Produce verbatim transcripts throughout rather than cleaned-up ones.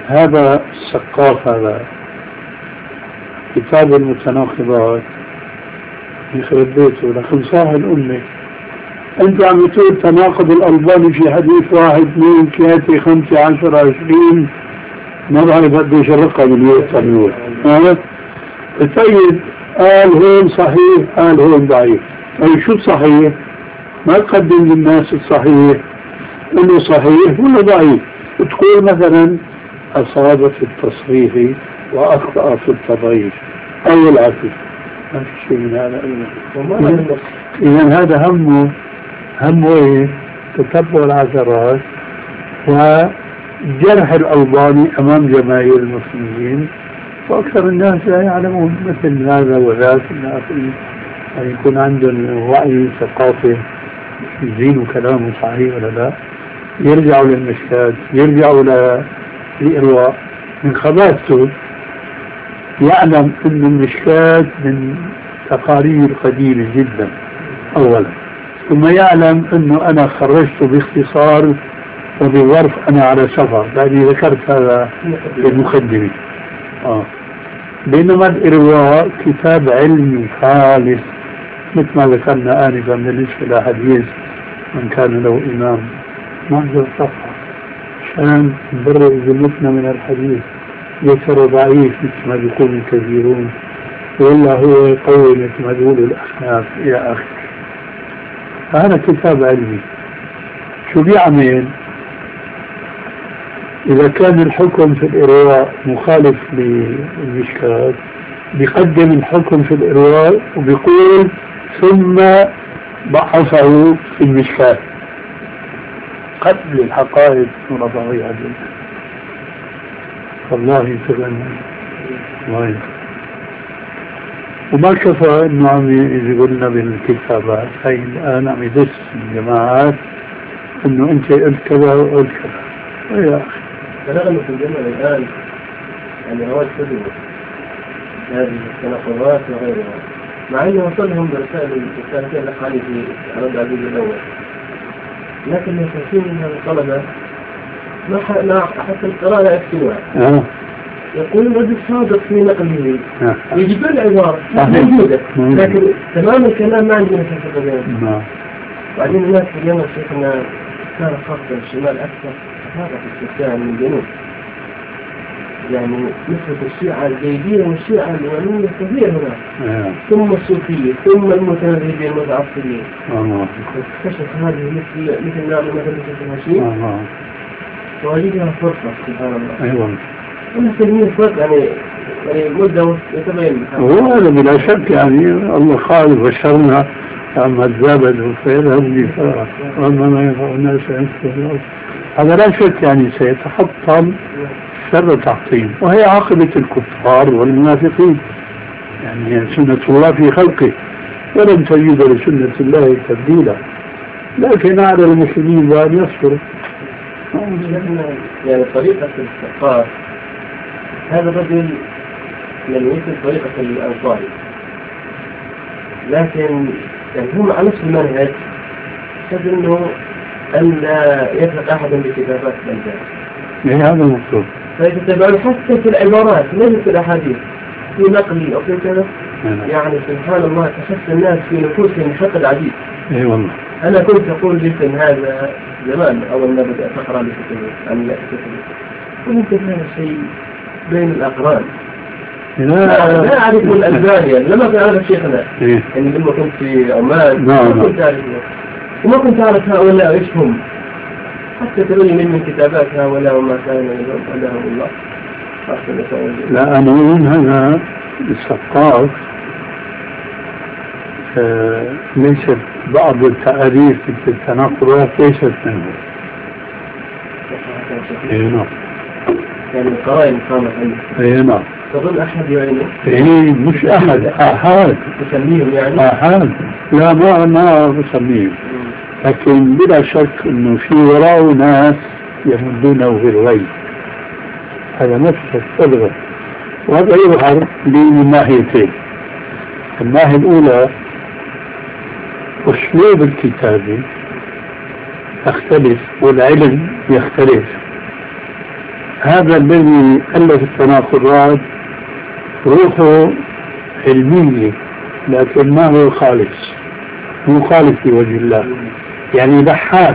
هذا السقاف هذا كتاب المتناقضات يخرب بيته لكن صاحب الأمة. أنت عم تقول تناقض الألباني في حديث واحد اثنين ثلاثة خمسة عشرة عشرين ما بعرف قديش الرقم اللي يقول. طيب قال هون صحيح قال هون ضعيف. أي شو صحيح؟ ما تقدم للناس الصحيح انه صحيح ولا ضعيف، تقول مثلا اصاب في التصحيح واخطا في التضعيف او العكس. ما في شيء من هذا ايضا. اذا هذا همه همه ايه؟ تتبع العثرات وجرح الالباني امام جماهير المسلمين، واكثر الناس لا يعلمون مثل هذا وذاك. الناس يكون عندهم وعي ثقافي يزينوا كلامه صحيح ولا لا، يرجعوا للمشكات، يرجعوا للإرواء من خباثته، يعلم أن المشكات من تقارير قديمة جدا أولا، ثم يعلم أنه أنا خرجته باختصار وبظرف أنا على سفر، لأني ذكرت هذا المقدمة. آه. بينما الإرواء كتاب علمي خالص مثل ما ذكرنا آنفا بالنسبة لحديث من كان له إمام نحضر صفحة عشان نبرر ذمتنا من الحديث ليس ضعيف مثل ما بيقول الكثيرون ولا هو قوي مثل ما بيقول الأحناف إلى آخره. فهذا كتاب علمي. شو بيعمل؟ إذا كان الحكم في الإرواء مخالف للمشكات بيقدم الحكم في الإرواء وبيقول ثم ضعفه في المشكات قتل الحقائق ونظرية جدا. والله تغنى الله. وما كفى انه عم يقولنا بالكتابات هاي الان عم يدس الجماعات انه انت قلت كذا وقلت كذا. يا اخي بلغنا في الجمع الان يعني رواد كذب هذه التناقضات وغيرها، مع انه وصلهم برسائل رسالتين الاخواني في رد عبد الاول، لكن الكثير من الطلبه ما حتى القراءه لا يكتبوها. آه. يقولون رجل صادق في نقله، آه. يجيبون العباره موجوده لكن تمام الكلام ما عندنا تفرق بينهم. بعدين الناس في اليمن شيخنا كان خاصه الشمال اكثر هذا في الشام من الجنوب، يعني نسبة الشيعة الجيدين والشيعة الإمامية كثير هناك. آه. ثم الصوفية ثم المتنبذين المتعصبين. الله. اكتشف هذه مثل مثل نعم مدرسة الهشيم. الله. وجدها فرصة سبحان الله. أيوة. ونحن فرق يعني يعني مدة يتبين. وهذا بلا شك يعني الله قال بشرنا عما الزبد وفيذهب لفرع وما ما ينفع الناس ينفع. هذا لا شك يعني سيتحطم شر تحطيم، وهي عاقبة الكفار والمنافقين. يعني سنة الله في خلقه ولن تجد لسنة الله تبديلا، لكن على المسلمين بأن يصبروا. يعني طريقة الثقافة هذا الرجل من مثل طريقة الأنصاري، لكن يعني هم على نفس المنهج شد انه ان لا يثق احدا بكتابات الانجاز. ايه هذا المقصود. فيتبعون حتى في العبارات ليس في الاحاديث في نقل او في كذا. يعني سبحان الله تحس الناس في نفوسهم حقد عجيب. اي والله. انا كنت اقول لكم هذا زمان اول ما بدات اقرا لكتب عن كتب، قلت هذا شيء بين الاقران. لا لا أعرف الألبانيا لما كنت أعرف شيخنا إيه؟ يعني لما كنت في عمان ما كنت أعرف وما كنت أعرف هؤلاء إيش هم، حتى تروني من من كتابات هؤلاء وما كان يدعون الله. لا أنا أقول هذا الثقاف آه ليست بعض التعريف في التناقضات ليست منه. إيه نعم. يعني القرائن قامت عنه. إيه نعم. تظن أحد يعني؟ إيه مش أحد، أحد. تسميهم يعني؟ أحد. لا ما ما بسميهم. لكن بلا شك إنه في وراءه ناس يمدونه بالغيب. هذا نفس الصدق. وهذا يظهر من ناحيتين. الناحية الأولى أسلوب الكتابة يختلف والعلم يختلف. هذا الذي ألف التناقضات روحه علمية، لكن ما هو خالص، مو خالص في وجه الله، يعني بحاث.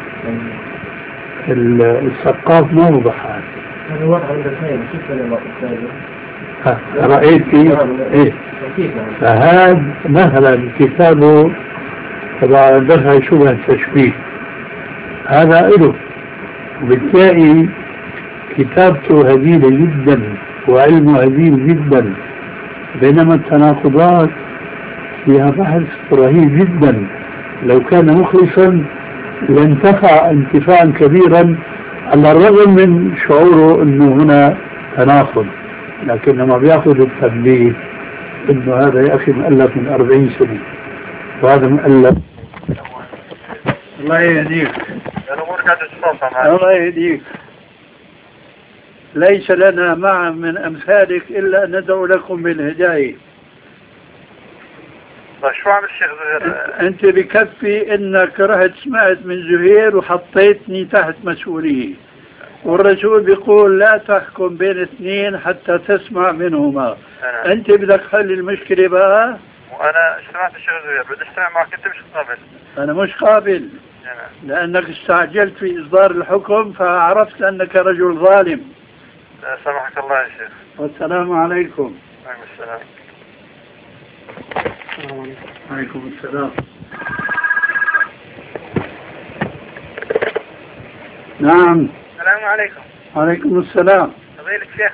الثقاف ما هو بحاث. هذا واضح عند الخير، كيف أنا ها رأيت فيه إيه؟ فهذا مثلا كتابه تبع دفع شبه التشبيه هذا إله، وبالتالي كتابته هزيلة جدا وعلمه هزيل جدا، بينما التناقضات فيها بحث رهيب جدا. لو كان مخلصا لانتفع انتفاعا كبيرا على الرغم من شعوره انه هنا تناقض، لكن لما بياخذ التنبيه انه هذا يا اخي مؤلف من أربعين سنة وهذا مؤلف. الله يهديك. الله يهديك. ليس لنا معا من أمثالك إلا أن ندعو لكم بالهداية. شو عم الشيخ زهير؟ أنت بكفي إنك رحت سمعت من زهير وحطيتني تحت مسؤولية، والرسول بيقول لا تحكم بين اثنين حتى تسمع منهما. أنا. أنت بدك حل المشكلة بقى. وأنا سمعت الشيخ زهير، بدي أستمع معك، أنت مش قابل. أنا مش قابل. أنا. لأنك استعجلت في إصدار الحكم فعرفت أنك رجل ظالم. سامحك الله يا شيخ. والسلام عليكم. وعليكم السلام. وعليكم السلام. نعم. السلام عليكم. وعليكم السلام. فضيلة الشيخ